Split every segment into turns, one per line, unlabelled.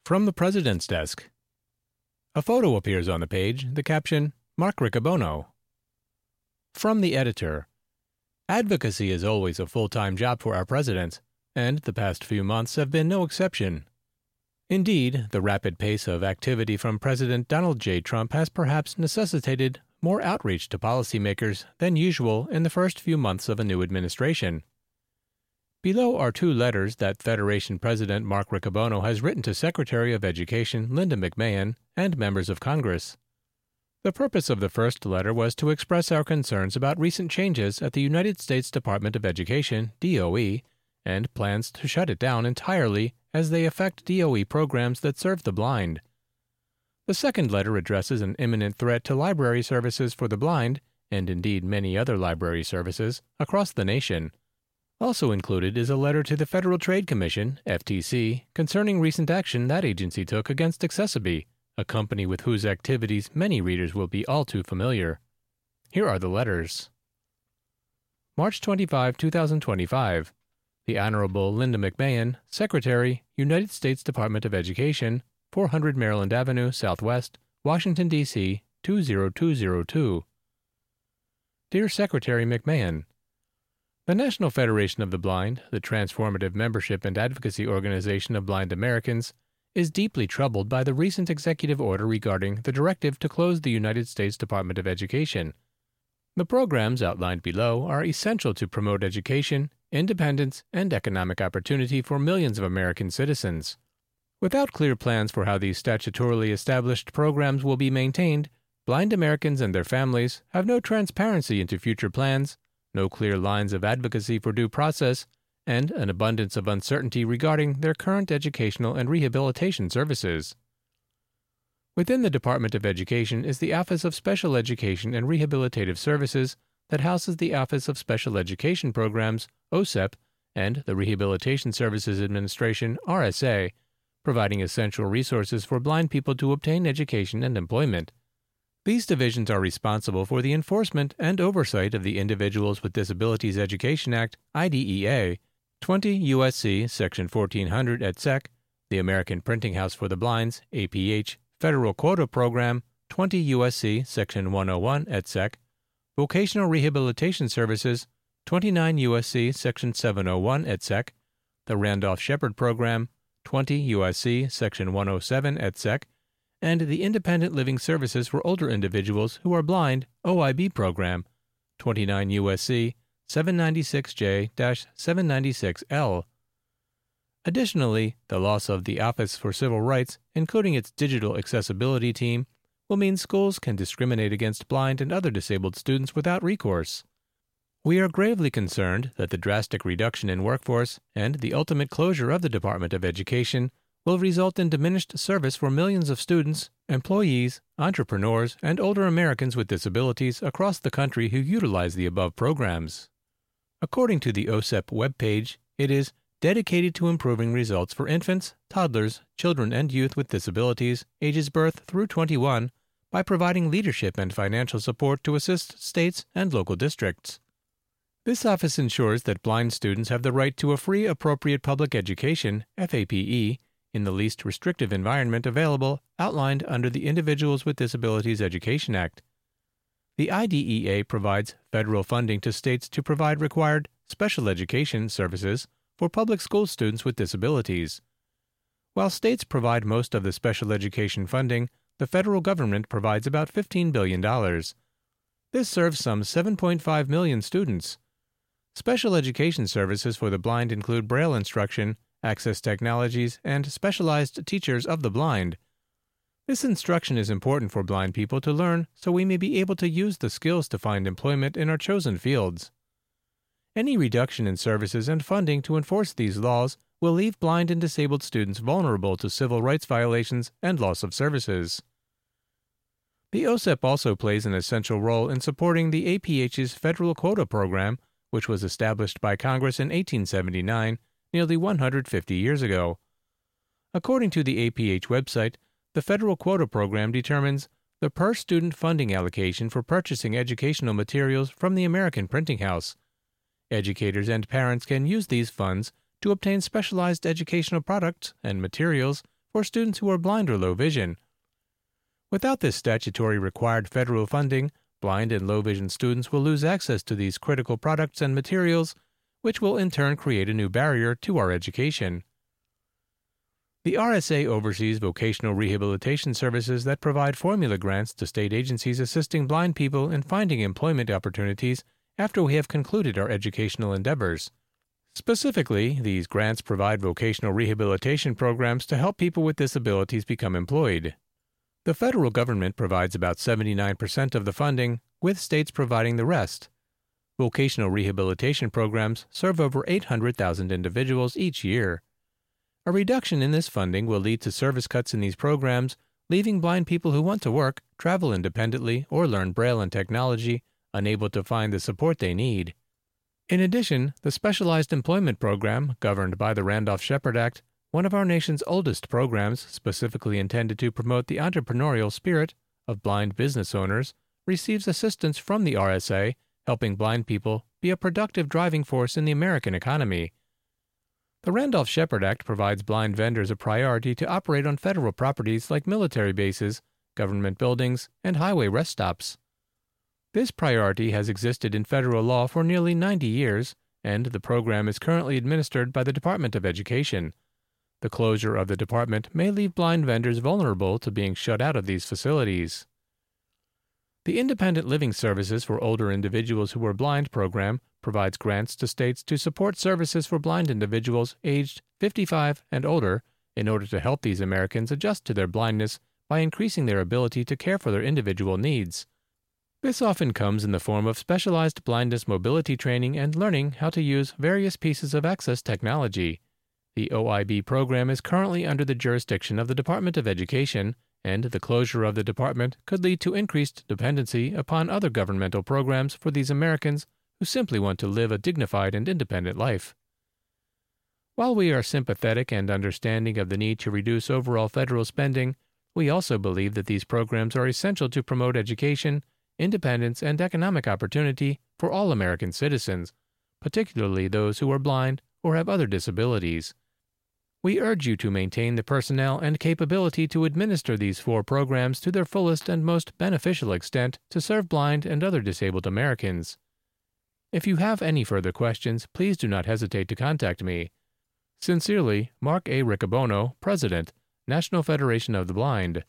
From the President's Desk. A photo appears on the page, the caption, Mark Riccobono. From the editor. Advocacy is always a full-time job for our president, and the past few months have been no exception. Indeed, the rapid pace of activity from President Donald J. Trump has perhaps necessitated more outreach to policymakers than usual in the first few months of a new administration. Below are two letters that Federation President Mark Riccobono has written to Secretary of Education Linda McMahon and members of Congress. The purpose of the first letter was to express our concerns about recent changes at the United States Department of Education, DOE, and plans to shut it down entirely as they affect DOE programs that serve the blind. The second letter addresses an imminent threat to library services for the blind, and indeed many other library services, across the nation. Also included is a letter to the Federal Trade Commission, FTC, concerning recent action that agency took against Accessiby, a company with whose activities many readers will be all too familiar. Here are the letters. March 25, 2025. The Honorable Linda McMahon, Secretary, United States Department of Education, 400 Maryland Avenue, Southwest, Washington, D.C., 20202. Dear Secretary McMahon, the National Federation of the Blind, the transformative membership and advocacy organization of blind Americans, is deeply troubled by the recent executive order regarding the directive to close the United States Department of Education. The programs outlined below are essential to promote education, independence, and economic opportunity for millions of American citizens. Without clear plans for how these statutorily established programs will be maintained, blind Americans and their families have no transparency into future plans, no clear lines of advocacy for due process, and an abundance of uncertainty regarding their current educational and rehabilitation services. Within the Department of Education is the Office of Special Education and Rehabilitative Services that houses the Office of Special Education Programs, OSEP, and the Rehabilitation Services Administration, RSA, providing essential resources for blind people to obtain education and employment. These divisions are responsible for the enforcement and oversight of the Individuals with Disabilities Education Act, IDEA, 20 U.S.C. Section 1400 et seq., the American Printing House for the Blind's, APH, Federal Quota Program, 20 U.S.C. Section 101 et seq., Vocational Rehabilitation Services, 29 U.S.C. Section 701 et seq., the Randolph-Shepard Program, 20 U.S.C. Section 107 et seq., and the Independent Living Services for Older Individuals Who Are Blind, OIB Program, 29 U.S.C. 796J-796L. Additionally, the loss of the Office for Civil Rights, including its digital accessibility team, will mean schools can discriminate against blind and other disabled students without recourse. We are gravely concerned that the drastic reduction in workforce and the ultimate closure of the Department of Education will result in diminished service for millions of students, employees, entrepreneurs, and older Americans with disabilities across the country who utilize the above programs. According to the OSEP webpage, it is dedicated to improving results for infants, toddlers, children, and youth with disabilities ages birth through 21 by providing leadership and financial support to assist states and local districts. This office ensures that blind students have the right to a free appropriate public education, FAPE, in the least restrictive environment available outlined under the Individuals with Disabilities Education Act. The IDEA provides federal funding to states to provide required special education services for public school students with disabilities. While states provide most of the special education funding, the federal government provides about $15 billion. This serves some 7.5 million students. Special education services for the blind include Braille instruction, access technologies, and specialized teachers of the blind. This instruction is important for blind people to learn so we may be able to use the skills to find employment in our chosen fields. Any reduction in services and funding to enforce these laws will leave blind and disabled students vulnerable to civil rights violations and loss of services. The OSEP also plays an essential role in supporting the APH's Federal Quota Program, which was established by Congress in 1879, nearly 150 years ago. According to the APH website, the Federal Quota Program determines the per-student funding allocation for purchasing educational materials from the American Printing House. Educators and parents can use these funds to obtain specialized educational products and materials for students who are blind or low vision. Without this statutory required federal funding, blind and low vision students will lose access to these critical products and materials, which will in turn create a new barrier to our education. The RSA oversees vocational rehabilitation services that provide formula grants to state agencies assisting blind people in finding employment opportunities after we have concluded our educational endeavors. Specifically, these grants provide vocational rehabilitation programs to help people with disabilities become employed. The federal government provides about 79% of the funding, with states providing the rest. Vocational rehabilitation programs serve over 800,000 individuals each year. A reduction in this funding will lead to service cuts in these programs, leaving blind people who want to work, travel independently, or learn Braille and technology unable to find the support they need. In addition, the Specialized Employment Program, governed by the Randolph-Shepard Act, one of our nation's oldest programs specifically intended to promote the entrepreneurial spirit of blind business owners, receives assistance from the RSA, helping blind people be a productive driving force in the American economy. The Randolph-Shepard Act provides blind vendors a priority to operate on federal properties like military bases, government buildings, and highway rest stops. This priority has existed in federal law for nearly 90 years, and the program is currently administered by the Department of Education. The closure of the department may leave blind vendors vulnerable to being shut out of these facilities. The Independent Living Services for Older Individuals Who Are Blind program provides grants to states to support services for blind individuals aged 55 and older in order to help these Americans adjust to their blindness by increasing their ability to care for their individual needs. This often comes in the form of specialized blindness mobility training and learning how to use various pieces of access technology. The OIB program is currently under the jurisdiction of the Department of Education, and the closure of the department could lead to increased dependency upon other governmental programs for these Americans who simply want to live a dignified and independent life. While we are sympathetic and understanding of the need to reduce overall federal spending, we also believe that these programs are essential to promote education, independence, and economic opportunity for all American citizens, particularly those who are blind or have other disabilities. We urge you to maintain the personnel and capability to administer these 4 programs to their fullest and most beneficial extent to serve blind and other disabled Americans. If you have any further questions, please do not hesitate to contact me. Sincerely, Mark A. Riccobono, President, National Federation of the Blind.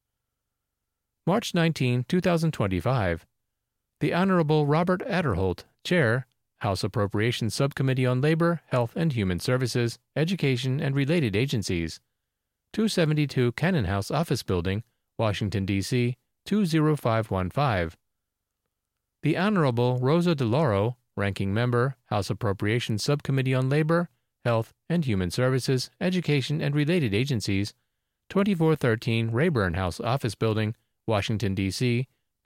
March 19, 2025. The Honorable Robert Aderholt, Chair, House Appropriations Subcommittee on Labor, Health and Human Services, Education and Related Agencies, 272 Cannon House Office Building, Washington, D.C., 20515. The Honorable Rosa DeLauro, Ranking Member, House Appropriations Subcommittee on Labor, Health and Human Services, Education and Related Agencies, 2413 Rayburn House Office Building, Washington, D.C.,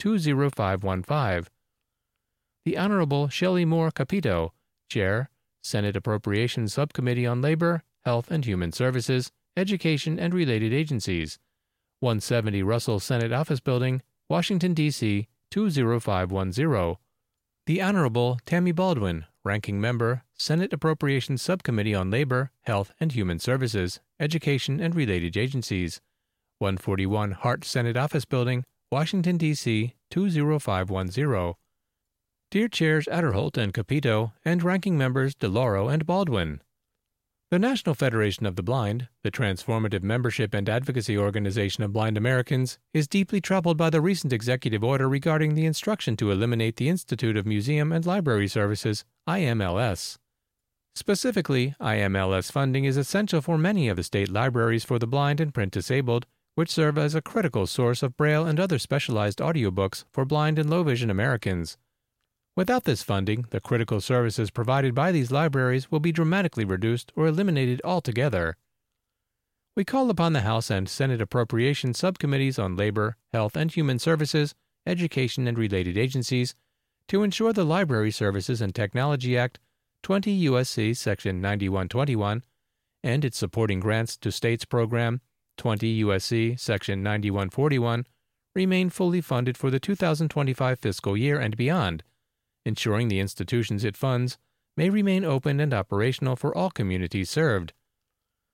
20515. The Honorable Shelley Moore Capito, Chair, Senate Appropriations Subcommittee on Labor, Health and Human Services, Education and Related Agencies, 170 Russell Senate Office Building, Washington, D.C., 20510. The Honorable Tammy Baldwin, Ranking Member, Senate Appropriations Subcommittee on Labor, Health and Human Services, Education and Related Agencies, 141 Hart Senate Office Building, Washington, D.C., 20510. Dear Chairs Aderholt and Capito, and Ranking Members DeLauro and Baldwin, the National Federation of the Blind, the transformative membership and advocacy organization of blind Americans, is deeply troubled by the recent executive order regarding the instruction to eliminate the Institute of Museum and Library Services, IMLS. Specifically, IMLS funding is essential for many of the state libraries for the blind and print disabled, which serve as a critical source of Braille and other specialized audiobooks for blind and low-vision Americans. Without this funding, the critical services provided by these libraries will be dramatically reduced or eliminated altogether. We call upon the House and Senate Appropriations Subcommittees on Labor, Health and Human Services, Education and Related Agencies to ensure the Library Services and Technology Act 20 U.S.C. Section 9121 and its supporting grants to states program 20 U.S.C. Section 9141 remain fully funded for the 2025 fiscal year and beyond, ensuring the institutions it funds may remain open and operational for all communities served.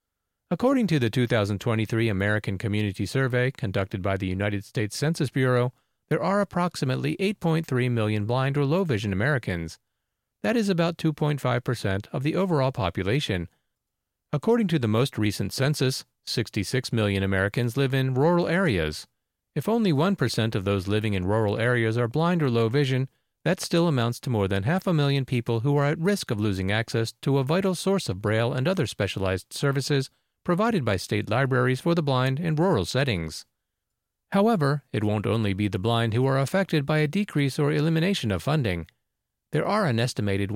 According to the 2023 American Community Survey conducted by the United States Census Bureau, there are approximately 8.3 million blind or low vision Americans. That is about 2.5% of the overall population. According to the most recent census, 66 million Americans live in rural areas. If only 1% of those living in rural areas are blind or low vision, that still amounts to more than 500,000 people who are at risk of losing access to a vital source of Braille and other specialized services provided by state libraries for the blind in rural settings. However, it won't only be the blind who are affected by a decrease or elimination of funding. There are an estimated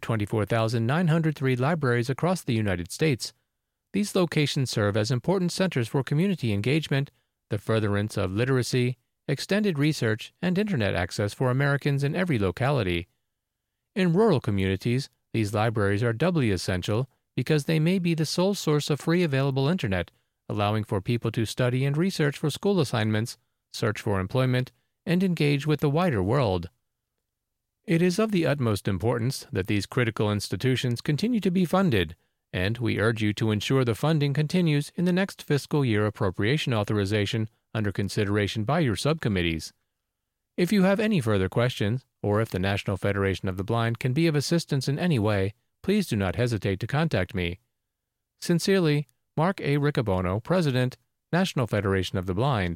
124,903 libraries across the United States. These locations serve as important centers for community engagement, the furtherance of literacy, extended research, and Internet access for Americans in every locality. In rural communities, these libraries are doubly essential because they may be the sole source of free available Internet, allowing for people to study and research for school assignments, search for employment, and engage with the wider world. It is of the utmost importance that these critical institutions continue to be funded, and we urge you to ensure the funding continues in the next fiscal year appropriation authorization under consideration by your subcommittees. If you have any further questions, or if the National Federation of the Blind can be of assistance in any way, please do not hesitate to contact me. Sincerely, Mark A. Riccobono, President, National Federation of the Blind.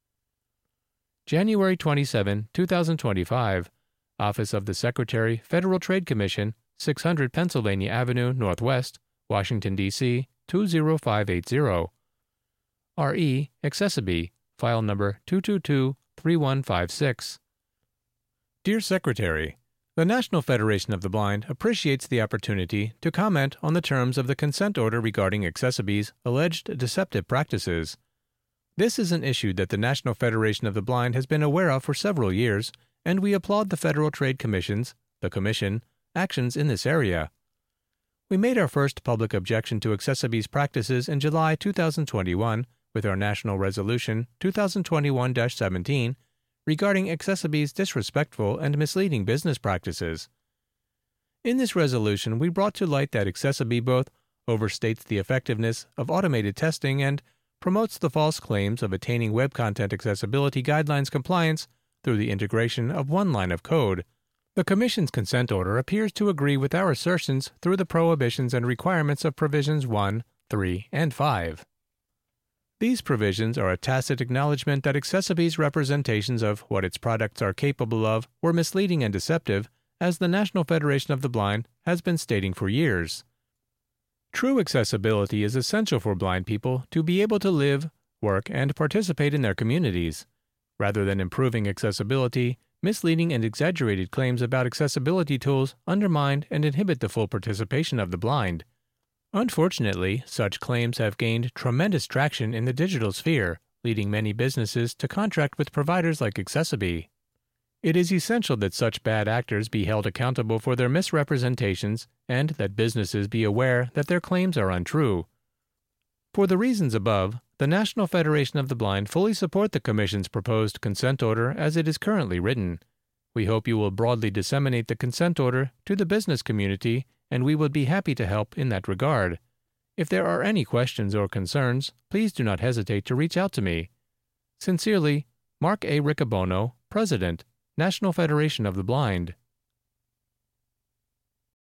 January 27, 2025, Office of the Secretary, Federal Trade Commission, 600 Pennsylvania Avenue, Northwest, Washington, D.C., 20580. R.E. Accessiby, file number 222-3156. Dear Secretary, the National Federation of the Blind appreciates the opportunity to comment on the terms of the consent order regarding Accessiby's alleged deceptive practices. This is an issue that the National Federation of the Blind has been aware of for several years, and we applaud the Federal Trade Commission's, the Commission, actions in this area. We made our first public objection to Accessiby's practices in July 2021 with our National Resolution 2021-17 regarding Accessiby's disrespectful and misleading business practices. In this resolution, we brought to light that Accessiby both overstates the effectiveness of automated testing and promotes the false claims of attaining web content accessibility guidelines compliance through the integration of one line of code. The Commission's consent order appears to agree with our assertions through the prohibitions and requirements of Provisions 1, 3, and 5. These provisions are a tacit acknowledgement that Accessiby's representations of what its products are capable of were misleading and deceptive, as the National Federation of the Blind has been stating for years. True accessibility is essential for blind people to be able to live, work, and participate in their communities. Rather than improving accessibility, misleading and exaggerated claims about accessibility tools undermine and inhibit the full participation of the blind. Unfortunately, such claims have gained tremendous traction in the digital sphere, leading many businesses to contract with providers like Accessiby. It is essential that such bad actors be held accountable for their misrepresentations and that businesses be aware that their claims are untrue. For the reasons above, the National Federation of the Blind fully support the Commission's proposed consent order as it is currently written. We hope you will broadly disseminate the consent order to the business community, and we would be happy to help in that regard. If there are any questions or concerns, please do not hesitate to reach out to me. Sincerely, Mark A. Riccobono, President, National Federation of the Blind.